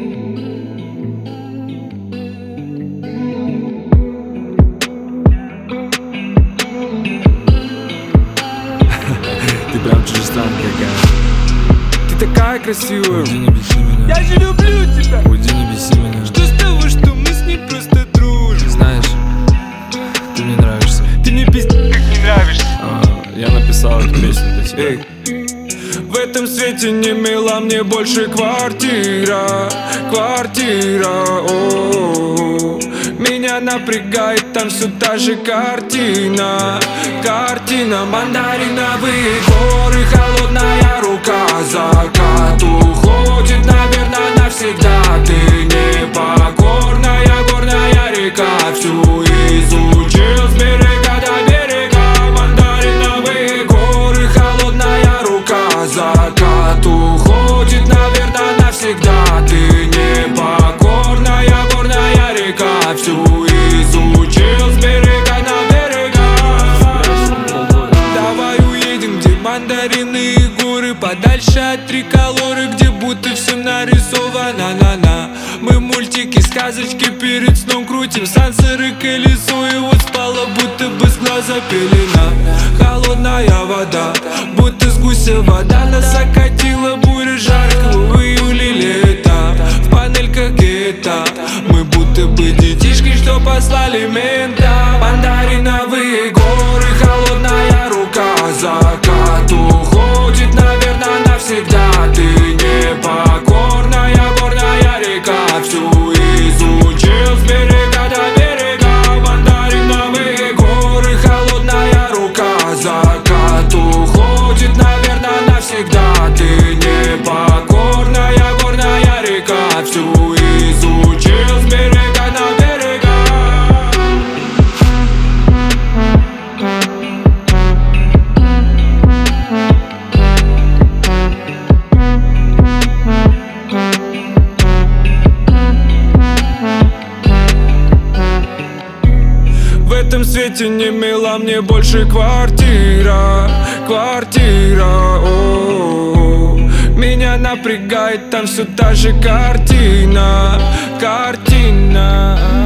Ты прям чужестранка какая. Ты такая красивая. Уйди, не беси меня. Я же люблю тебя. Уйди, не беси меня. Что с того, что мы с ней просто дружим? Знаешь, ты мне нравишься. Ты мне пиздец как не нравишься. Я написал эту песню для тебя. Эй. В этом свете не мила мне больше квартира. О-о-о. Меня напрягает там все та же картина. Мандариновые горы, холодная рука. Закат уходит, наверное, навсегда. Ты непокорная горная река. Всю изучил с берега до берега. Мандариновые горы, холодная рука. Закат уходит, наверное, навсегда. Ты непокорная горная река. Всю изучил с берега на берега. Давай уедем, где мандарины и горы, подальше от триколоры, где будто все нарисовано. Мы мультики, сказочки перед сном крутим, сансеры, колесо, и вот спала, будто бы с глаза пелена. Холодная вода, будто с гуся вода. Нас окатила буря жаркого в июле лета. В панельках гетто мы будто бы детишки, что послали мента. Мандариновые горы, холодная рука. Закат уходит, наверное, навсегда. Ты непокорная горная река. Всю изучил с берега до берега. Мандариновые горы, холодная рука. Закат уходит, наверное, навсегда. Ты непокорная горная река. Всю изучил с берега на берега. В этом свете не мила мне больше квартира. О-о-о. Меня напрягает там все та же картина.